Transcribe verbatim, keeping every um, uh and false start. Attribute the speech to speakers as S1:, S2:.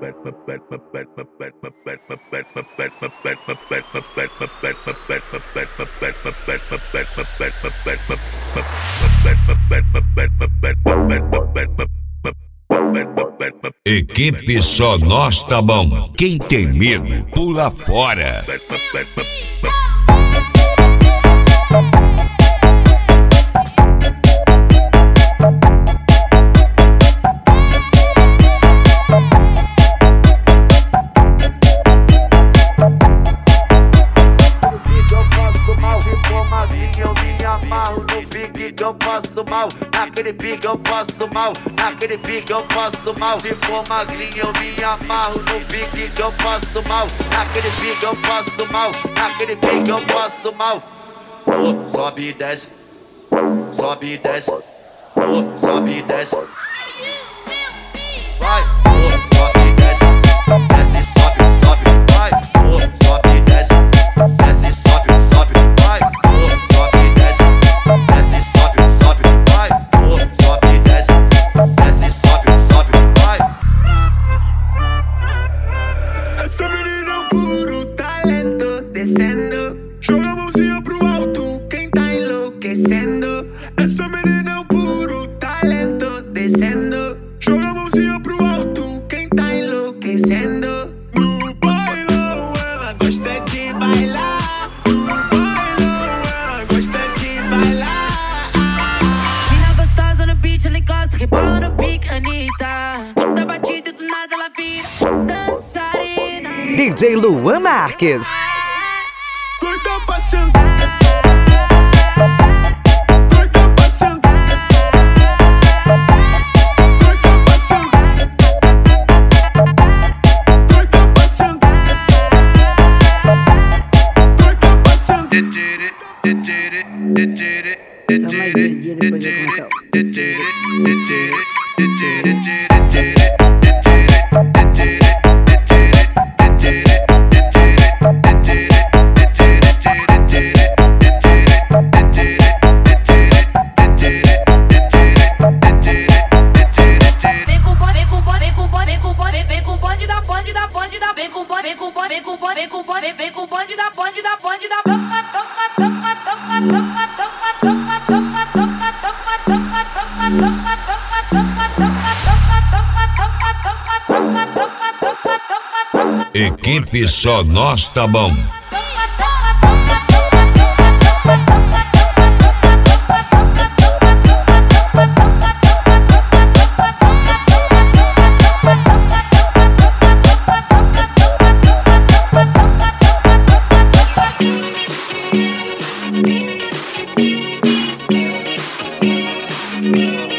S1: Equipe Só Nós Tá Bom. Quem tem medo, pula fora.
S2: Eu passo mal, naquele pique eu passo mal, naquele pique eu passo mal. Se for magrinho eu me amarro no pique que eu passo mal, naquele pique eu passo mal, naquele pique eu passo mal. Oh, sobe e desce, sobe e desce, oh, sobe e desce. Vai, oh, sobe e desce, desce, sobe, sobe, vai, oh, sobe e desce, desce, sobe, sobe, vai, oh, sobe e desce, desce, sobe, sobe, vai, oh, sobe e desce, desce, sobe, sobe, vai.
S3: Essa menina é um puro talento, descendo, joga a mãozinha pro alto, quem tá enlouquecendo. Essa menina é um puro talento, descendo, joga a mãozinha pro alto, quem tá enlouquecendo. No bailão ela gosta de bailar, no bailão ela gosta de bailar.
S4: Mina gostosa no beat, ela encosta, rebola no pique, Anitta. Escuta a batida e do nada ela vira dançarina.
S5: D J Luan Marques.
S3: Doida pra sentar, doida pra sentar, doida pra sentar, doida pra sentar, doida pra sentar.
S4: Vem com o bonde da bonde da bonde da, vem com o bonde, vem com o bonde, vem com o bonde, vem com o bonde, vem com o bonde da bonde da bonde da.
S1: Equipe Só Nós Tá Bom.
S4: Thank you.